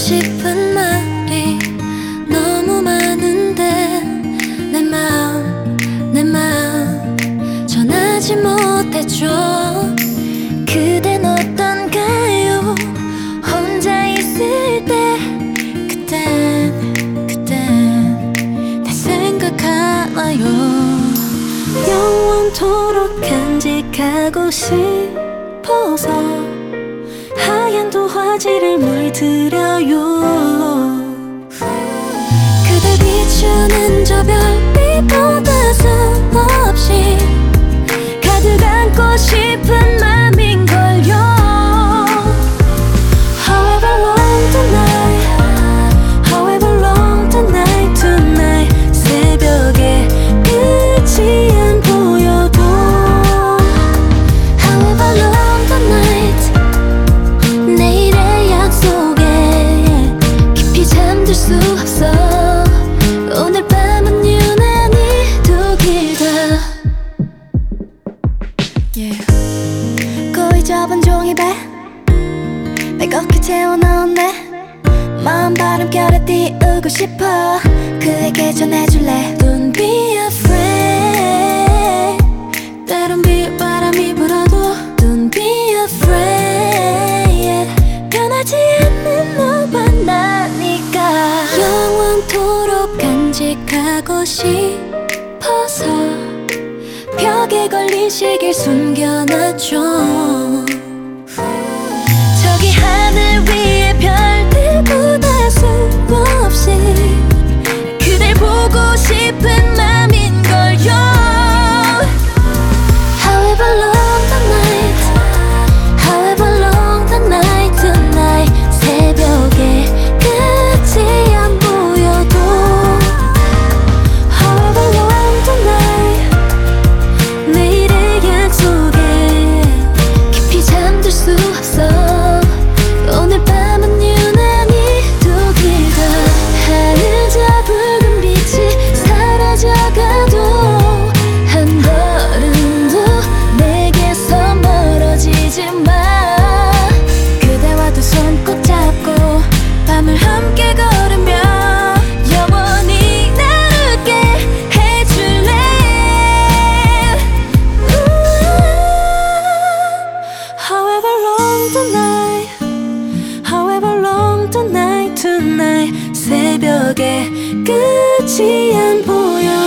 싶은 말이 너무 많은데 내 마음 전하지 못했죠. 그댄 어떤가요? 혼자 있을 때 그땐 내 생각하나요? 영원토록 간직하고 싶어서 하얀 도화지를 물들여요. 그대 비추는 저 별빛보다 수없이 가득 안고 싶은 맘인걸요. However long the night, however long the night tonight. 새벽에 끝이 안 보여도 However long the night, 내일의 약속에 깊이 잠들 수 없어. 오늘 밤은 유난히 더 길다. 거의 접은 종이배 빼곡히 채워넣었네. 마음 바람결에 띄우고 싶어. 그에게 전해줄래. Don't be afraid. 때론 비바람이 불어도 Don't be afraid. 변하지 않는 너와 나니까. 영원토록 간직하고 싶어서 벽에 걸린 시계를 숨겨놨죠. 저기 하늘 위에 별들보다 수없이 그댈 보고 싶은 맘인걸요. However long the night, however long the night tonight. 새벽에 끝이 안 보여도 However long the night, 내일의 약속에 깊이 잠들 수 없어. 오늘 밤은 유난히 더 길다. 하늘 저 붉은 빛이 사라져가도 한 걸음도 내게서 멀어지지 마. 그대와 두 손 꼭 잡고 밤을 함께 걸으며 영원히 나누게 해줄래. However long the night, however long the night tonight. 새벽에 끝이 안 보여